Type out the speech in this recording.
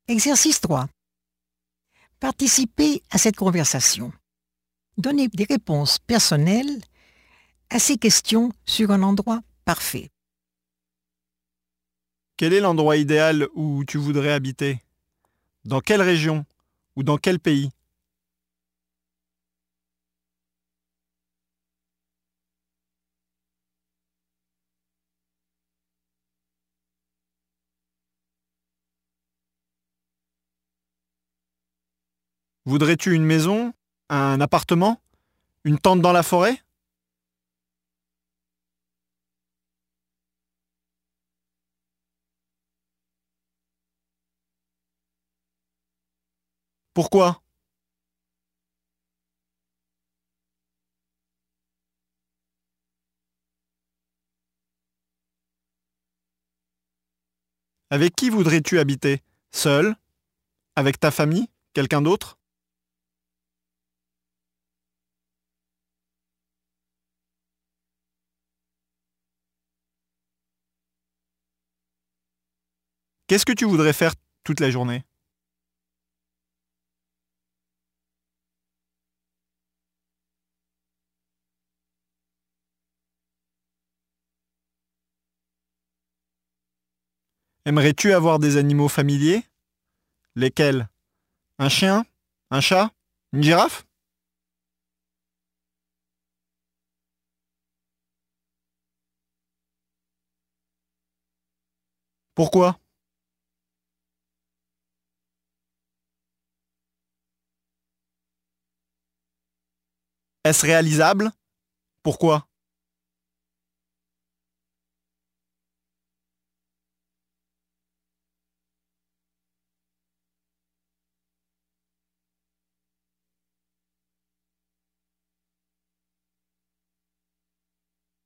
Exercice 3. Participez à cette conversation. Donnez des réponses personnelles à ces questions sur un endroit parfait. Quel est l'endroit idéal où tu voudrais habiter? Dans quelle région? Ou dans quel pays? Voudrais-tu une maison? Un appartement? Une tente dans la forêt? Pourquoi? Avec qui voudrais-tu habiter? Seul? Avec ta famille? Quelqu'un d'autre? Qu'est-ce que tu voudrais faire toute la journée? Aimerais-tu avoir des animaux familiers? Lesquels? Un chien? Un chat? Une girafe? Pourquoi? Est-ce réalisable? Pourquoi?